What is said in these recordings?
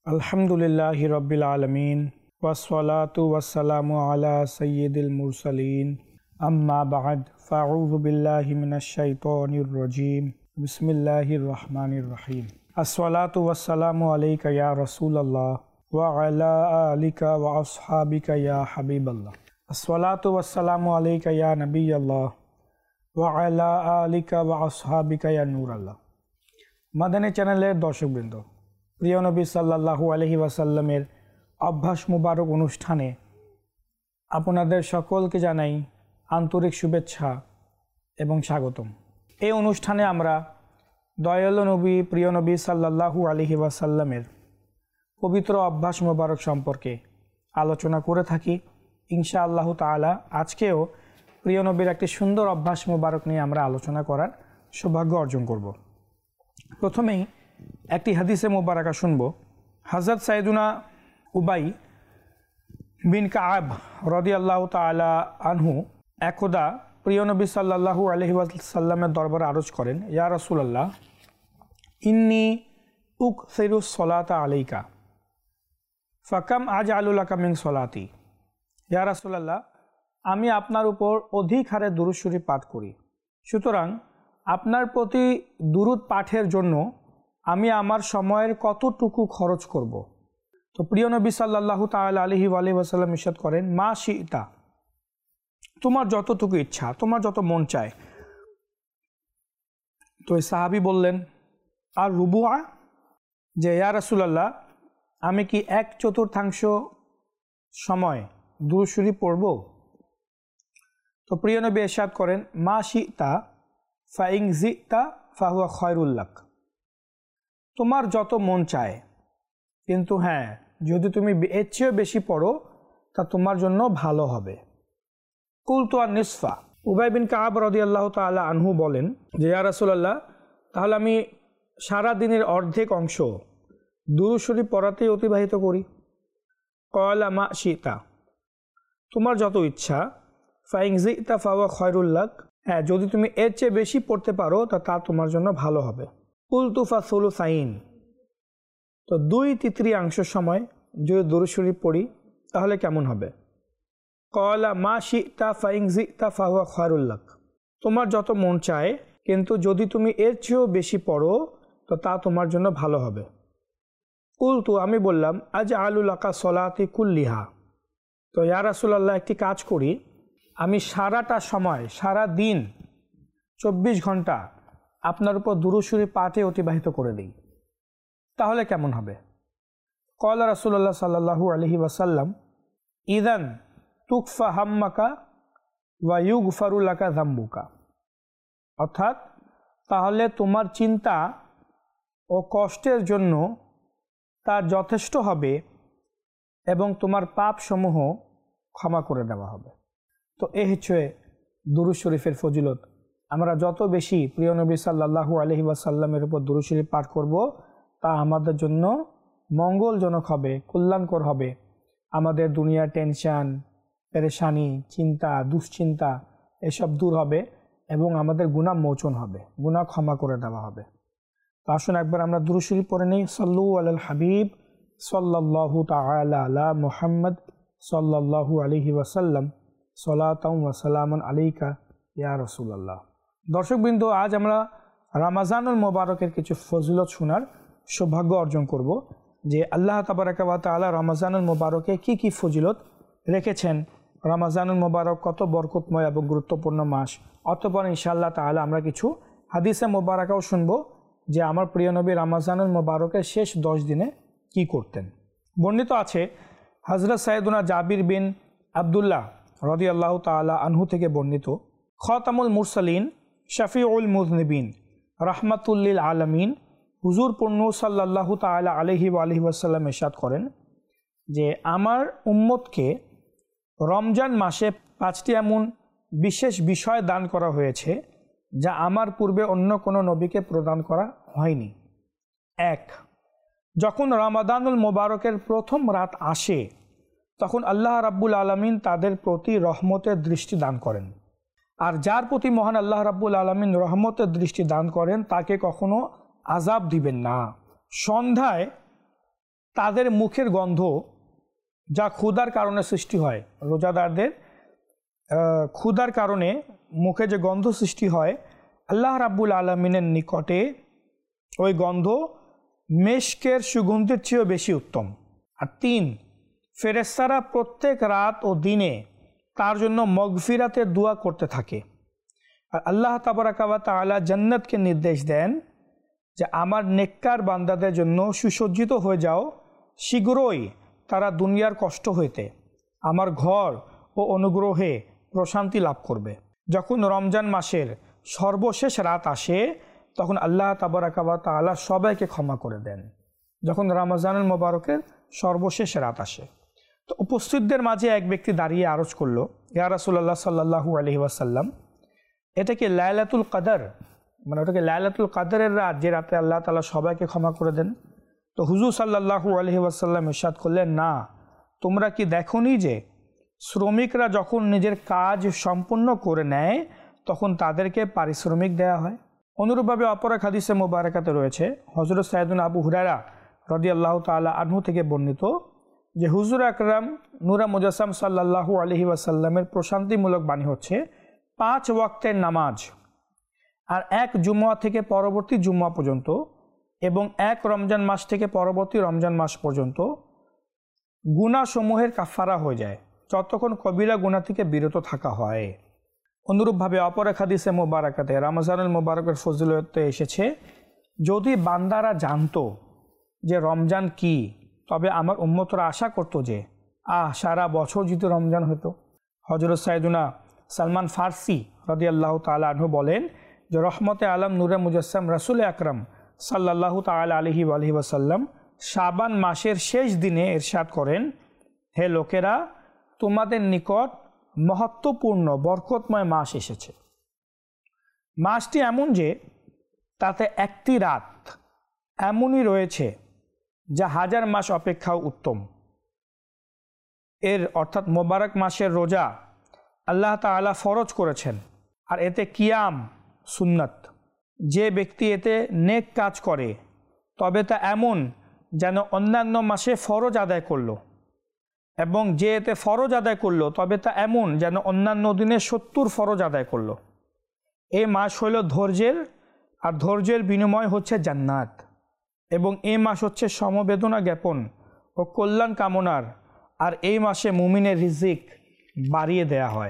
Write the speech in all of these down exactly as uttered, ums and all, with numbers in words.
আলহামদুলিল্লাহি রব্বিল আলামিন ওয়াসসালাতু ওয়াসসালামু আলা সাইয়্যিদিল মুরসালিন আম্মা বা'দ ফাআউযু বিল্লাহি মিনাশ শাইতানির রাজীম বিসমিল্লাহির রহমানির রহিম আসসালাতু ওয়াসসালামু আলাইকা ইয়া রাসূলুল্লাহ ওয়া আলা আলিকা ওয়া আসহাবিকা ইয়া হাবিবাল্লাহ আসসালাতু ওয়াসসালামু আলাইকা ইয়া নবিয়াল্লাহ ওয়া আলা আলিকা ওয়া আসহাবিকা ইয়া নূরাল্লাহ। মাদানী চ্যানেলের দর্শকবৃন্দ, প্রিয় নবী সাল্লাল্লাহু আলাইহি ওয়াসাল্লামের অভ্যাস মুবারক অনুষ্ঠানে আপনাদের সকলকে জানাই আন্তরিক শুভেচ্ছা এবং স্বাগতম। এই অনুষ্ঠানে আমরা দয়ালু নবী প্রিয় নবী সাল্লাল্লাহু আলাইহি ওয়াসাল্লামের পবিত্র অভ্যাস মুবারক সম্পর্কে আলোচনা করে থাকি। ইনশাআল্লাহু তাআলা আজকেও প্রিয় নবীর একটি সুন্দর অভ্যাস মুবারক নিয়ে আমরা আলোচনা করার সৌভাগ্য অর্জন করব। প্রথমেই একটি হাদিসে মুবারাকা শুনব। হযরত সাইয়্যিদুনা উবাই বিন কাআব রাদিয়াল্লাহু তাআলা আনহু একদা প্রিয় নবী সাল্লাল্লাহু আলাইহি ওয়াসাল্লামের দরবারে আরজ করেন, ইয়া রাসূলুল্লাহ ইন্নী উকসিরু সলাতা আলাইকা ফাকাম আজআলু লাকা মিন সলাতি। ইয়া রাসূলুল্লাহ, আমি আপনার উপর অধিক হারে দুরূদ শরীফ পাঠ করি, সুতরাং আপনার প্রতি দুরূদ পাঠের জন্য আমি আমার সময়ের কতটুকু খরচ করব। তো প্রিয় নবী সাল্লাল্লাহু তাআলা আলাইহি ওয়াসাল্লাম ইরশাদ করেন, মা শিতা, তোমার যতটুকু ইচ্ছা, তোমার যত মন চায়। তো এই সাহাবী বললেন, আর রুবুআ, যে ইয়া রাসূলুল্লাহ আমি কি এক চতুর্থাংশ সময় দুরূদ শরীফ পড়ব? তো প্রিয় নবী ইরশাদ করেন, মা শিতা ফাইন জিতা ফাহুয়া খায়রুল লাক, তোমার যত মন চায়, কিন্তু হ্যাঁ যদি তুমি এর চেয়েও বেশি পড়ো তা তোমার জন্য ভালো হবে। কুলতু আর নিসফা, উবাই বিন কাআব রাদিয়াল্লাহু তাআলা আনহু বলেন যে ইয়া রাসূলুল্লাহ, তাহলে আমি সারা দিনের অর্ধেক অংশ দুরূদ শরীফ পড়াতেই অতিবাহিত করি। ক্বালা মা শিতা, তোমার যত ইচ্ছা। ফাইন জিতা ফাহুয়া খায়রুল লাক, হ্যাঁ যদি তুমি এর চেয়ে বেশি পড়তে পারো তা তা তোমার জন্য ভালো হবে। কুলতু ফাসুলুসাইন, তো দুই তৃতীয়াংশ সময় যদি দুরূদ শরীফ পড়ি তাহলে কেমন হবে? ক্বালা মা শিতা ফাইন জিতা ফাহুয়া খায়রুল লাক, তোমার যত মন চায়, কিন্তু যদি তুমি এর চেয়েও বেশি পড়ো তো তা তোমার জন্য ভালো হবে। কুলতু, আমি বললাম, আজআলু লাকা সলাতি কুল্লিহা, তো ইয়া রাসূলুল্লাহ একটি কাজ করি, আমি সারাটা সময় সারা দিন চব্বিশ ঘন্টা আপনার উপর দুরূদ শরীফ পাঠে অতিবাহিত করে দিই, তাহলে কেমন হবে? ক্বালা রাসূলুল্লাহ সাল্লাল্লাহু আলাইহি ওয়াসাল্লাম, ইদান তুকফা হাম্মাকা ওয়া ইউগফারু লাকা যামবুকা, অর্থাৎ তাহলে তোমার চিন্তা ও কষ্টের জন্য তার যথেষ্ট হবে এবং তোমার পাপসমূহ ক্ষমা করে দেওয়া হবে। তো এ হচ্ছে দুরূদ শরীফের ফজিলত। আমরা যত বেশি প্রিয় নবী সাল্লাল্লাহু আলাইহি ওয়াসাল্লামের উপর দুরূদ শরীফ পাঠ করব তা আমাদের জন্য মঙ্গলজনক হবে, কল্যাণকর হবে। আমাদের দুনিয়ার টেনশন, পেরেশানি, চিন্তা, দুশ্চিন্তা এসব দূর হবে এবং আমাদের গুনাহ মোচন হবে, গুনাহ ক্ষমা করে দেওয়া হবে। তো আসুন একবার আমরা দুরূদ শরীফ পড়ে নিই। সাল্লু আলাল হাবিব সাল্লাল্লাহু তাআলা আলা মুহাম্মদ সাল্লাল্লাহু আলাইহি ওয়াসাল্লাম সলাতাম ওয়া সালামান আলাইকা ইয়া রাসূলুল্লাহ। দর্শকবৃন্দ, আজ আমরা রমজানুল মোবারকের কিছু ফজিলত শোনার সৌভাগ্য অর্জন করব, যে আল্লাহ তাবারাকা ওয়া তাআলা রমজানুল মোবারকে কি কি ফজিলত রেখেছেন, রমজানুল মোবারক কত বরকতময় এবং গুরুত্বপূর্ণ মাস। অতঃপর ইনশাআল্লাহ তাআলা আমরা কিছু হাদিসে মোবারকাও শুনব যে আমার প্রিয় নবী রমজানুল মোবারকের শেষ দশ দিনে কি করতেন। বর্ণিত আছে হযরত সাইয়্যিদুনা জাবির বিন আব্দুল্লাহ রাদিয়াল্লাহু তাআলা আনহু থেকে বর্ণিত, খাতামুল মুরসালিন শফিউল মুযনিবিন রাহমাতুল লিল আলামিন হুজুর পূর্ণ সাল্লাল্লাহু তাআলা আলাইহি ওয়া আলিহি ওয়াসাল্লাম ইরশাদ করেন যে আমার উম্মতকে রমজান মাসে পাঁচটি এমন বিশেষ বিষয় দান করা হয়েছে যা আমার পূর্বে অন্য কোনো নবীকে প্রদান করা হয়নি। এক, যখন রমাদানুল মোবারকের প্রথম রাত আসে তখন আল্লাহ রাব্বুল আলামিন তাদের প্রতি রহমতের দৃষ্টি দান করেন, আর যার প্রতি মহান আল্লাহ রাব্বুল আলামিন রহমতের দৃষ্টি দান করেন তাকে কখনো আযাব দিবেন না। সন্ধ্যায় তাদের মুখের গন্ধ যা ক্ষুধার কারণে সৃষ্টি হয়, রোজাদারদের ক্ষুধার কারণে মুখে যে গন্ধ সৃষ্টি হয়, আল্লাহ রাব্বুল আলামিনের নিকটে ওই গন্ধ মেশকের সুগন্ধের চেয়েও বেশি উত্তম। আর তিন, ফেরেশতারা প্রত্যেক রাত ও দিনে তার জন্য মগফিরাতের দোয়া করতে থাকে। আর আল্লাহ তাবারাকা ওয়া তাআলা জান্নাতকে নির্দেশ দেন যে আমার নেককার বান্দাদের জন্য সুসজ্জিত হয়ে যাও, শীঘ্রই তারা দুনিয়ার কষ্ট হইতে আমার ঘর ও অনুগ্রহে প্রশান্তি লাভ করবে। যখন রমজান মাসের সর্বশেষ রাত আসে তখন আল্লাহ তাবারাকা ওয়া তাআলা সবাইকে ক্ষমা করে দেন, যখন রমজানুল মুবারকের সর্বশেষ রাত আসে। তো উপস্থিতদের মাঝে এক ব্যক্তি দাঁড়িয়ে আরজ করলো, ইয়া রাসূলুল্লাহ সাল্লাল্লাহু আলাইহি ওয়াসাল্লাম, এটা কি লাইলাতুল কদর, মানে ওটাকে লাইলাতুল কদরের রাত যে রাতে আল্লাহ তাআলা সবাইকে ক্ষমা করে দেন? তো হুজুর সাল্লাল্লাহু আলাইহি ওয়াসাল্লাম ইরশাদ করলেন, না, তোমরা কি দেখোনি যে শ্রমিকরা যখন নিজের কাজ সম্পূর্ণ করে নেয় তখন তাদেরকে পারিশ্রমিক দেয়া হয়। অনুরূপভাবে অপর এক হাদিসে মুবারাকাতে রয়েছে, হযরত সাইয়েদুনা আবু হুরায়রা রাদিয়াল্লাহু তাআলা আনহু থেকে বর্ণিত যে হুজুর আকরাম নূরে মুজাসসাম সাল্লাল্লাহু আলাইহি ওয়াসাল্লামের প্রশান্তিমূলক বাণী হচ্ছে, পাঁচ ওয়াক্তের নামাজ আর এক জুমা থেকে পরবর্তী জুমা পর্যন্ত এবং এক রমজান মাস থেকে পরবর্তী রমজান মাস পর্যন্ত গুনাহসমূহের কাফারা হয়ে যায় যতক্ষণ কবিরা গুনাহ থেকে বিরত থাকা হয়। অনুরূপভাবে অপর এক হাদিসে মুবারাকাতে রমজানুল মুবারকের ফজিলতে এসেছে, যদি বান্দারা জানতো যে রমজান কি, তবে আমার উম্মতরা আশা করতো যে আহ সারা বছর যদি রমজান হতো। হযরত সাইয়েদুনা সালমান ফারসি রাদিয়াল্লাহু তাআলা আনহু বলেন যে রহমতে আলম নূরে মুজাসসাম রাসূল আকরাম সাল্লাল্লাহু তাআলা আলাইহি ওয়া আলিহি ওয়াসাল্লাম শাবান মাসের শেষ দিনে ইরশাদ করেন, হে লোকেরা, তোমাদের নিকট মহত্বপূর্ণ বরকতময় মাস এসেছে। মাসটি এমন যে তাতে একটি রাত এমনই রয়েছে যা হাজার মাস অপেক্ষাও উত্তম। এর অর্থাৎ মোবারক মাসের রোজা আল্লাহ তাআলা ফরজ করেছেন, আর এতে কিয়াম সুন্নাত। যে ব্যক্তি এতে নেক কাজ করে তবে তা এমন যেন অন্যান্য মাসে ফরজ আদায় করলো, এবং যে এতে ফরজ আদায় করলো তবে তা এমন যেন অন্যান্য দিনে সত্তর ফরজ আদায় করলো। এই মাস হইল ধৈর্যের, আর ধৈর্যের বিনিময় হচ্ছে জান্নাত, এবং এই মাস হচ্ছে সমবেদনা জ্ঞাপন ও কল্যাণ কামনার, আর এই মাসে মুমিনের রিজিক বাড়িয়ে দেয়া হয়।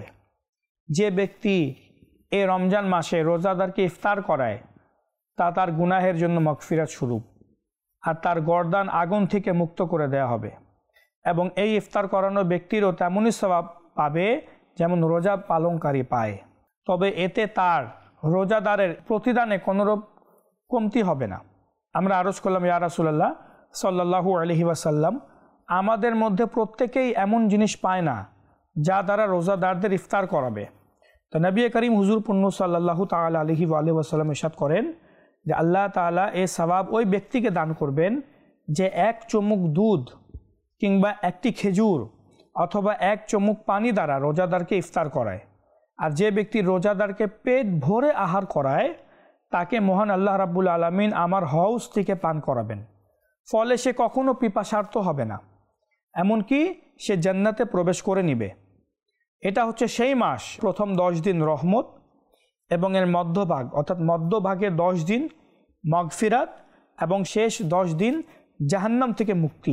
যে ব্যক্তি এই রমজান মাসে রোজাদারকে ইফতার করায় তা তার গুনাহের জন্য মাগফিরাত স্বরূপ, আর তার গর্দান আগুন থেকে মুক্ত করে দেয়া হবে, এবং এই ইফতার করানো ব্যক্তিরও তেমনই সওয়াব পাবে যেমন রোজা পালনকারী পায়। তবে এতে তার রোজাদারের প্রতিদানে কোনোরূপ কমতি হবে না। আমরা আরজ করলাম, ইয়া রাসূলুল্লাহ সাল্লাল্লাহু আলাইহি ওয়াসাল্লাম, আমাদের মধ্যে প্রত্যেকেই এমন জিনিস পায় না যা দ্বারা রোজাদারদের ইফতার করাবে। তো নবী করিম হুজুর পুণ্য সাল্লাল্লাহু তাআলা আলাইহি ওয়া আলিহি ওয়াসাল্লাম ইরশাদ করেন যে আল্লাহ তাআলা এই সওয়াব ওই ব্যক্তিকে দান করবেন যে এক চুমুক দুধ কিংবা একটি খেজুর অথবা এক চুমুক পানি দ্বারা রোজাদারকে ইফতার করায়। আর যে ব্যক্তি রোজাদারকে পেট ভরে আহার করায় তাকে মহান আল্লাহ রাব্বুল আলামিন আমার হাউস থেকে পান করাবেন, ফলে সে কখনো পিপাসার্ত হবে না, এমনকি সে জান্নাতে প্রবেশ করে নিবে। এটা হচ্ছে সেই মাস, প্রথম দশ দিন রহমত এবং এর মধ্যভাগ অর্থাৎ মধ্যভাগে দশ দিন মাগফিরাত এবং শেষ দশ দিন জাহান্নাম থেকে মুক্তি।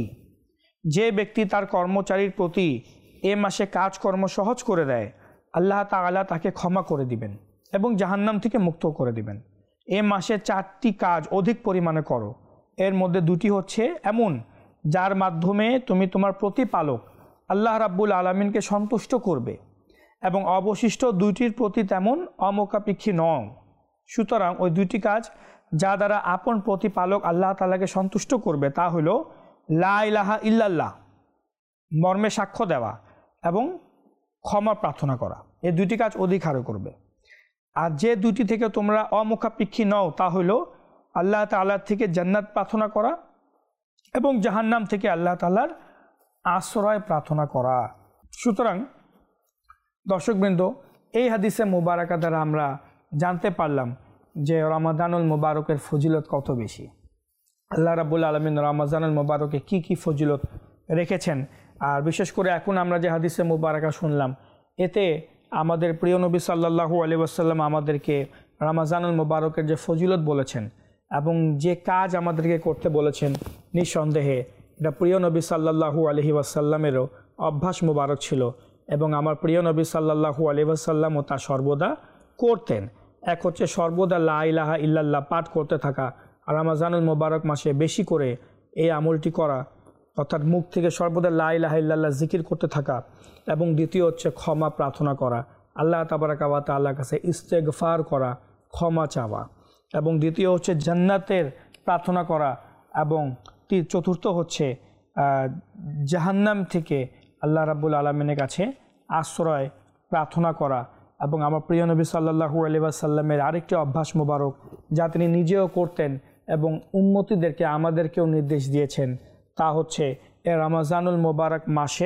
যে ব্যক্তি তার কর্মচারীর প্রতি এ মাসে কাজকর্ম সহজ করে দেয়, আল্লাহ তাআলা তাকে ক্ষমা করে দিবেন এবং জাহান্নাম থেকে মুক্ত করে দিবেন। এ মাসে চারটি কাজ অধিক পরিমাণে করো, এর মধ্যে দুটি হচ্ছে এমন যার মাধ্যমে তুমি তোমার প্রতিপালক আল্লাহ রাব্বুল আলামিনকে সন্তুষ্ট করবে, এবং অবশিষ্ট দুইটির প্রতি তেমন অমুখাপেক্ষী নও। সুতরাং ওই দুইটি কাজ যা দ্বারা আপন প্রতিপালক আল্লাহ তাআলাকে সন্তুষ্ট করবে তা হলো লা ইলাহা ইল্লাল্লাহ মর্মে সাক্ষ্য দেওয়া এবং ক্ষমা প্রার্থনা করা। এই দুইটি কাজ অধিক হারে করবে। আর যে দুইটি থেকে তোমরা অমুখাপেক্ষী নও তা হলো আল্লাহ তাআলার থেকে জান্নাত প্রার্থনা করা এবং জাহান্নাম থেকে আল্লাহ তাআলার আশ্রয় প্রার্থনা করা। সুতরাং দর্শকবৃন্দ, এই হাদিসে মুবারাকা দ্বারা আমরা জানতে পারলাম যে রমাদানুল মুবারকের ফজিলত কত বেশি। আল্লাহ রাব্বুল আলামিন রমজানুল মুবারকে কি কি ফজিলত রেখেছেন। আর বিশেষ করে এখন আমরা যে হাদিসে মুবারাকা শুনলাম, এতে আমাদের প্রিয় নবী সাল্লাল্লাহু আলাইহি ওয়াসাল্লাম আমাদেরকে রমজানুল মুবারকের যে ফজিলত বলেছেন এবং যে কাজ আমাদেরকে করতে বলেছেন, নিঃসন্দেহে এটা প্রিয় নবী সাল্লাল্লাহু আলাইহি ওয়াসাল্লামেরও অভ্যাস মুবারক ছিল এবং আমার প্রিয় নবী সাল্লাল্লাহু আলাইহি ওয়াসাল্লামও তা সর্বদা করতেন। এক হচ্ছে সর্বদা লা ইলাহা ইল্লাল্লাহ পাঠ করতে থাকা, আর রমজানুল মুবারক মাসে বেশি করে এই আমলটি করা, অর্থাৎ মুখ থেকে সর্বদা লা ইলাহা ইল্লাল্লাহ জিকির করতে থাকা। এবং দ্বিতীয় হচ্ছে ক্ষমা প্রার্থনা করা, আল্লাহ তাবারাকা ওয়া তাআলার কাছে ইস্তেগফার করা, ক্ষমা চাওয়া। এবং দ্বিতীয় হচ্ছে জান্নাতের প্রার্থনা করা। এবং চতুর্থ হচ্ছে জাহান্নাম থেকে আল্লাহ রাব্বুল আলামিনের কাছে আশ্রয় প্রার্থনা করা। এবং আমার প্রিয় নবী সাল্লাল্লাহু আলাইহি ওয়াসাল্লামের আরেকটি অভ্যাস মোবারক যা তিনি নিজেও করতেন এবং উম্মতিদেরকে আমাদেরকেও নির্দেশ দিয়েছেন, তা হচ্ছে এ রমজানুল মুবারক মাসে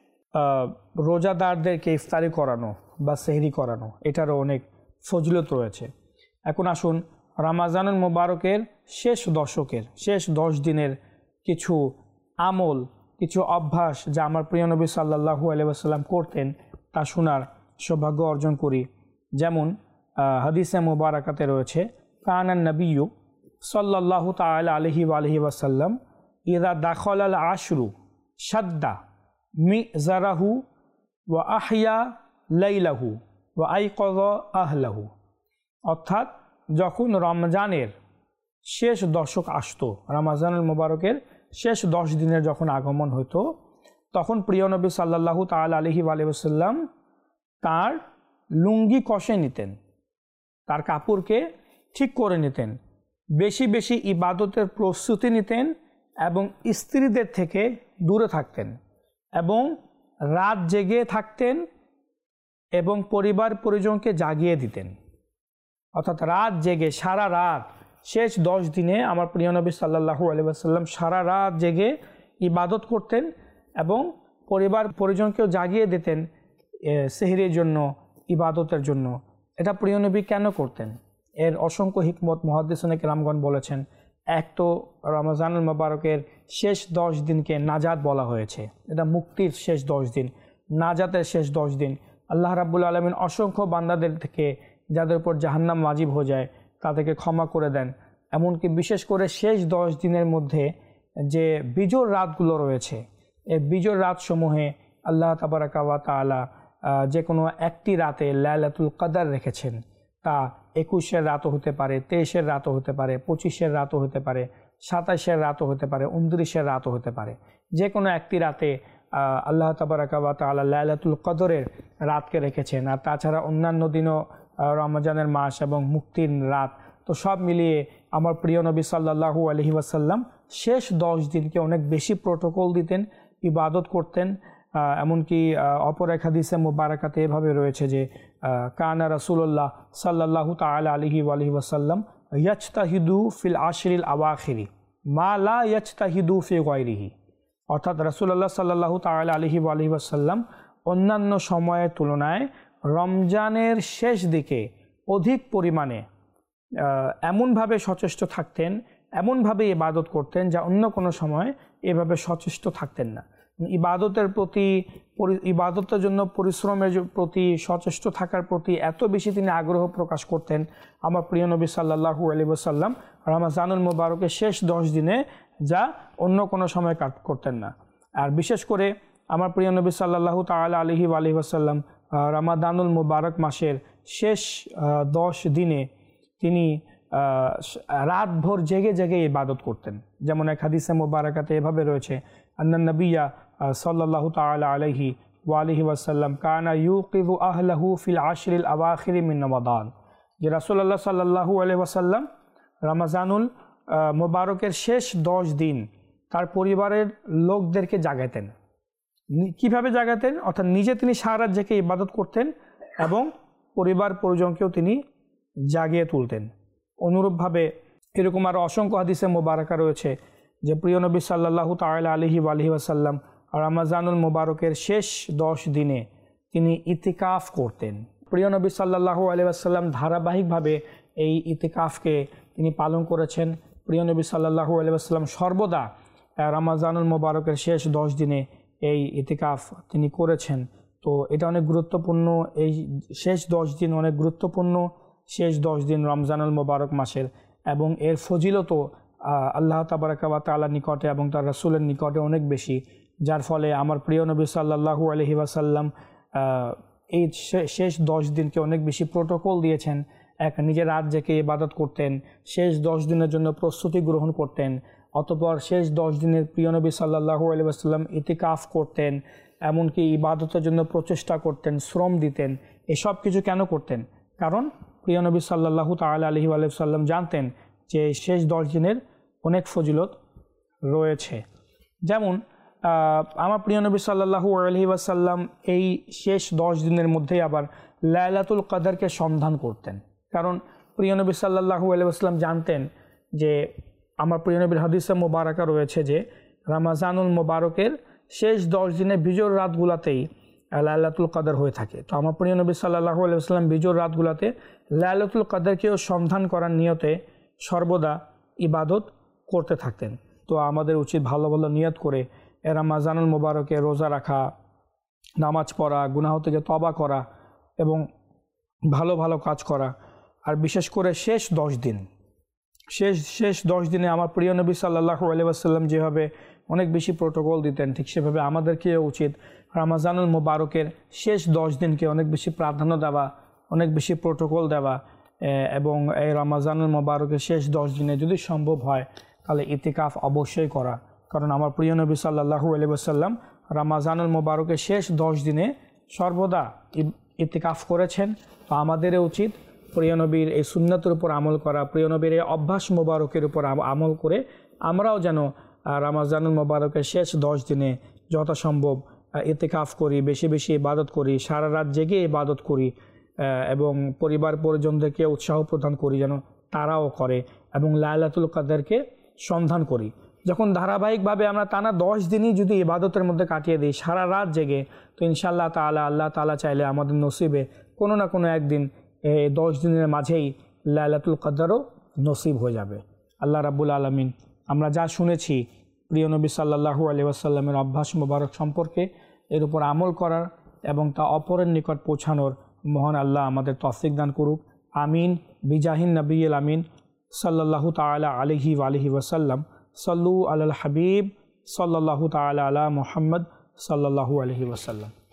রোজাদারদেরকে ইফতারি করানো বা সেহরি করানো, এটারও অনেক ফজিলত রয়েছে। এখন আসুন রমজানুল মুবারকের শেষ দশকের শেষ দশ দিনের কিছু আমল, কিছু অভ্যাস যা আমার প্রিয় নবী সাল্লাল্লাহু আলাইহি ওয়াসাল্লাম করতেন তা শোনার সৌভাগ্য অর্জন করি। যেমন হাদিসে মুবারাকাতে রয়েছে, কানান নবিয়্যু সাল্লাল্লাহু তাআলা আলাইহি ওয়া আলিহি ওয়াসাল্লাম ইযা দাখালাল আশরু শাদ্দা মিজারাহু ওয়া আহইয়া লাইলাহু ওয়া আইকাযা আহলাহু। অর্থাৎ যখন রমজানের শেষ দশক আসতো, রমজানুল মুবারকের শেষ দশ দিনের যখন আগমন হতো, তখন প্রিয় নবী সাল্লাল্লাহু তাআলা আলাইহি ওয়া আলিহি ওয়াসাল্লাম তার লুঙ্গি কষে নিতেন, তার কাপড়কে ঠিক করে নিতেন, বেশি বেশি ইবাদতের প্রস্তুতি নিতেন এবং স্ত্রীদের থেকে দূরে থাকতেন এবং রাত জেগে থাকতেন এবং পরিবার পরিজনকে জাগিয়ে দিতেন। অর্থাৎ রাত জেগে সারা রাত শেষ দশ দিনে আমার প্রিয় নবী সাল্লাল্লাহু আলাইহি ওয়াসাল্লাম সারা রাত জেগে ইবাদত করতেন এবং পরিবার পরিজনকেও জাগিয়ে দিতেন সেহরির জন্য, ইবাদতের জন্য। এটা প্রিয় নবী কেন করতেন? এর অসংখ্য হিকমত মুহাদ্দিসিনে কেরামগণ বলেছেন। এক তো রমজানুল মুবারকের শেষ দশ দিনকে নাজাত বলা হয়েছে, এটা মুক্তির শেষ দশ দিন, নাজাতের শেষ দশ দিন। আল্লাহ রাব্বুল আলামিন অসংখ্য বান্দাদের থেকে যাদের উপর জাহান্নাম ওয়াজিব হয়ে যায় তাদেরকে ক্ষমা করে দেন। এমনকি বিশেষ করে শেষ দশ দিনের মধ্যে যে বিজোড় রাতগুলো রয়েছে, এই বিজোড় রাতসমূহে আল্লাহ তাবারাকা ওয়া তাআলা যে কোনো একটি রাতে লাইলাতুল কদর রেখেছেন। তা একুশের রাতও হতে পারে, তেইশের রাতও হতে পারে, পঁচিশের রাতও হতে পারে, সাতাশের রাতও হতে পারে, উনত্রিশের রাতও হতে পারে। যে কোনো একটি রাতে আল্লাহ তাবারাকা ওয়া তাআলা লাইলাতুল কদরের রাতকে রেখেছেন। আর তাছাড়া অন্যান্য দিনও রমজানের মাস এবং মুক্তির রাত, তো সব মিলিয়ে আমার প্রিয় নবী সাল্লাল্লাহু আলাইহি ওয়াসাল্লাম শেষ দশ দিনকে অনেক বেশি প্রোটোকল দিতেন, ইবাদত করতেন। এমনকি অপর এক হাদিসে মুবারাকাতে এভাবে রয়েছে যে কানা রাসূলুল্লাহ সাল্লাল্লাহু তাআলা আলাইহি ওয়া আলিহি ওয়াসাল্লাম ইয়াজতাহিদু ফিল আশরিল আওয়াখিরি মা লা ইয়াজতাহিদু ফি গায়রিহি। অর্থাৎ রাসূলুল্লাহ সাল্লাল্লাহু তাআলা আলাইহি ওয়া আলিহি ওয়াসাল্লাম অন্যান্য সময়ের তুলনায় রমজানের শেষ দিকে অধিক পরিমাণে এমনভাবে সচেষ্ট থাকতেন, এমনভাবে ইবাদত করতেন যা অন্য কোনো সময় এভাবে সচেষ্ট থাকতেন না। ইবাদতের প্রতি, ইবাদতের জন্য পরিশ্রমের প্রতি, সচেষ্ট থাকার প্রতি এত বেশি তিনি আগ্রহ প্রকাশ করতেন আমার প্রিয় নবী সাল্লাল্লাহু আলাইহি ওয়াসাল্লাম রমজানুল মুবারকের শেষ দশ দিনে, যা অন্য কোনো সময় কাট করতেন না। আর বিশেষ করে আমার প্রিয় নবী সাল্লাল্লাহু তাআলা আলাইহি ওয়া আলিহি ওয়াসাল্লাম রমাদানুল মুবারক মাসের শেষ দশ দিনে তিনি রাতভর জেগে জেগে ইবাদত করতেন। যেমন এক হাদিসে মুবারাকাতে এভাবে রয়েছে, আন্নান নবিয়্যা সাল্লাল্লাহু তাআলা আলাইহি ওয়া আলিহি ওয়াসাল্লাম কানা ইউকিযু আহলাহু ফিল আশরিল আওয়াখিরি মিন রমাদান। যে রাসূলুল্লাহ সাল্লাল্লাহু আলাইহি ওয়াসাল্লাম রমজানুল মুবারকের শেষ দশ দিন তার পরিবারের লোকদেরকে জাগাতেন। কিভাবে জাগাতেন? অর্থাৎ নিজে তিনি সারা রাত জেগে ইবাদত করতেন এবং পরিবার পরিজনকেও তিনি জাগিয়ে তুলতেন। অনুরূপভাবে এরকম আরও অসংখ্য হাদিসে মুবারাকা রয়েছে যে প্রিয় নবী সাল্লাল্লাহু তাআলা আলাইহি ওয়া আলিহি ওয়াসাল্লাম রমজানুল মুবারকের শেষ দশ দিনে তিনি ইতিকাফ করতেন। প্রিয় নবী সাল্লাল্লাহু আলাইহি ওয়াসাল্লাম ধারাবাহিকভাবে এই ইতিকাফকে তিনি পালন করেছেন প্রিয় নবী সাল্লাল্লাহু আলাইহি ওয়াসাল্লাম সর্বদা রমজানুল মোবারকের শেষ দশ দিনে এই ইতিকাফ তিনি করেছেন। তো এটা অনেক গুরুত্বপূর্ণ, এই শেষ দশ দিন অনেক গুরুত্বপূর্ণ, শেষ দশ দিন রমজানুল মোবারক মাসের, এবং এর ফজিলতও আল্লাহ তাবারাকা ওয়া তাআলার নিকটে এবং তার রাসূলের নিকটে অনেক বেশি, যার ফলে আমার প্রিয় নবী সাল্লাল্লাহু আলাইহি ওয়াসাল্লাম এই শেষ দশ দিনকে অনেক বেশি প্রোটোকল দিয়েছেন। এক নিজে রাত জেগে ইবাদত করতেন, শেষ দশ দিনের জন্য প্রস্তুতি গ্রহণ করতেন, অতঃপর শেষ দশ দিনের প্রিয় নবী সাল্লাল্লাহু আলাইহি ওয়াসাল্লাম ইতিকাফ করতেন, এমনকি ইবাদতের জন্য প্রচেষ্টা করতেন, শ্রম দিতেন। এসব কিছু কেন করতেন? কারণ প্রিয় নবী সাল্লাল্লাহু তাআলা আলাইহি ওয়াসাল্লাম জানতেন যে শেষ দশ দিনের অনেক ফজিলত রয়েছে। যেমন আমার প্রিয় নবী সাল্লাল্লাহু আলাইহি ওয়াসাল্লাম এই শেষ দশ দিনের মধ্যেই আবার লাইলাতুল কদরকে সন্ধান করতেন। কারণ প্রিয় নবী সাল্লাল্লাহু আলাইহি ওয়াসাল্লাম জানতেন যে আমার প্রিয় নবীর হাদিসে মোবারকা রয়েছে যে রমজানুল মোবারকের শেষ দশ দিনে বিজোর রাতগুলাতেই লাইলাতুল কদর হয়ে থাকে। তো আমার প্রিয় নবী সাল্লাল্লাহু আলাইহি ওয়াসাল্লাম বিজোর রাতগুলাতে লাইলাতুল কদরকেও সন্ধান করার নিয়তে সর্বদা ইবাদত করতে থাকতেন। তো আমাদের উচিত ভালো ভালো নিয়ত করে রমজানুল মোবারকে রোজা রাখা, নামাজ পড়া, গুনাহ থেকে তওবা করা এবং ভালো ভালো কাজ করা। আর বিশেষ করে শেষ দশ দিন শেষ শেষ দশ দিনে আমার প্রিয় নবী সাল্লাল্লাহু আলাইহি ওয়াসাল্লাম যেভাবে অনেক বেশি প্রোটোকল দিতেন, ঠিক সেভাবে আমাদেরকেও উচিত রমজানুল মোবারকের শেষ দশ দিনকে অনেক বেশি প্রাধান্য দেওয়া, অনেক বেশি প্রোটোকল দেওয়া, এবং এই রমজানুল মোবারকের শেষ দশ দিনে যদি সম্ভব হয় তাহলে ইতিকাফ অবশ্যই করা। কারণ আমার প্রিয় নবী সাল্লাল্লাহু আলাইহি ওয়াসাল্লাম রমজানুল মোবারকের শেষ দশ দিনে সর্বদা ইতিকাফ করেছেন। তো আমাদেরও উচিত প্রিয় নবীর এই সুন্নতের উপর আমল করা, প্রিয় নবীর এই অভ্যাস মোবারকের উপর আমল করে আমরাও যেন রমজানুল মোবারকের শেষ দশ দিনে যথাসম্ভব ইতিকাফ করি, বেশি বেশি ইবাদত করি, সারা রাত জেগে ইবাদত করি, এবং পরিবার পরিজনদেরকে উৎসাহ প্রদান করি যেন তারাও করে, এবং লাইলাতুল কদরকে সন্ধান করি। যখন ধারাবাহিকভাবে আমরা টানা দশ দিনই যদি ইবাদতের মধ্যে কাটিয়ে দিই সারা রাত জেগে, তো ইনশাআল্লাহ তাআলা আল্লাহ তাআলা চাইলে আমাদের নসিবে কোনো না কোনো একদিন এই দশ দিনের মাঝেই লাইলাতুল কদরও নসিব হয়ে যাবে। আল্লাহ রাব্বুল আলামিন আমরা যা শুনেছি প্রিয় নবী সাল্লাল্লাহু আলাইহি ওয়াসাল্লামের অভ্যাস মোবারক সম্পর্কে, এর উপর আমল করার এবং তা অপরের নিকট পৌঁছানোর মহান আল্লাহ আমাদের তৌফিক দান করুক। আমিন। বিজাহিন নবিয়্যিল আমিন সাল্লাল্লাহু তাআলা আলাইহি ওয়া আলিহি ওয়াসাল্লাম। সাল্লু আলাল হাবিব সাল্লাল্লাহু তাআলা আলা মুহাম্মদ সাল্লাল্লাহু আলাইহি ওয়াসাল্লাম।